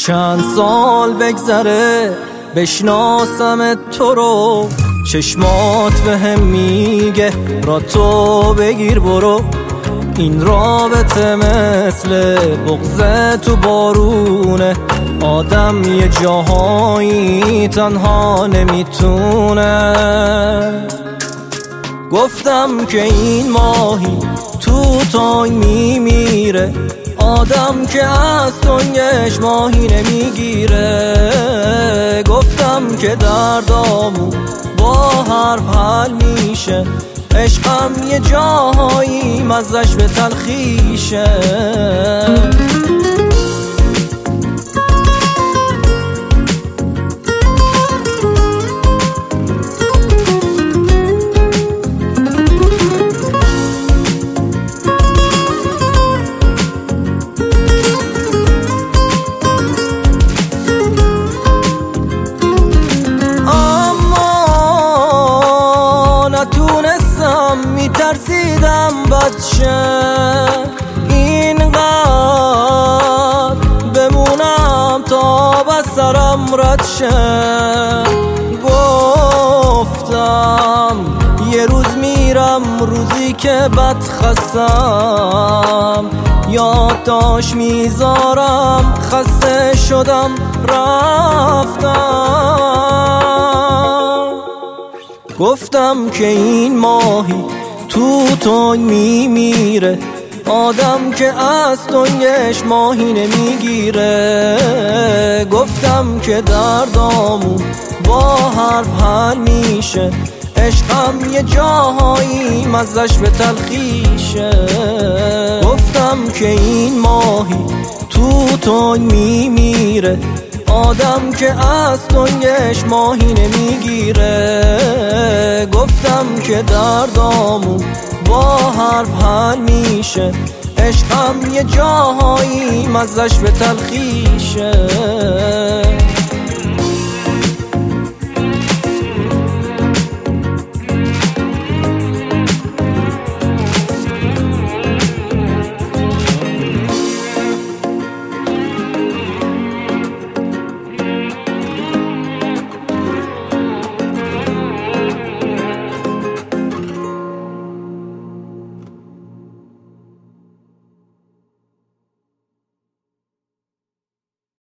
چند سال بگذره بشناسم تو رو، چشمات بهم میگه را تو بگیر برو. این رابطه مثل بغض تو بارونه، آدم یه جاهایی تنها نمیتونه. گفتم که این ماهی تو تای میمیره، آدم که از تنگش ماهی نمیگیره. گفتم که دردامو با حرف حل میشه، عشقم یه جاهایی مزش به تلخیشه. میترسیدم بدشه اینقدر بمونم تا بس سرم رد شه. گفتم یه روز میرم، روزی که بد خستم، یادداشت میذارم، خسته شدم رفتم. گفتم که این ماهی تو تنگ میمیره، آدم که از تنگش ماهی نمیگیره. گفتم که دردامو با حرف حل میشه، عشقم یه جاهایی مزش به تلخیشه. گفتم که این ماهی تو تنگ میمیره، آدم که از تنگش ماهی نمیگیره. گفتم که دردامو با حرف حل میشه، عشقم یه جاهایی مزش به تلخیشه.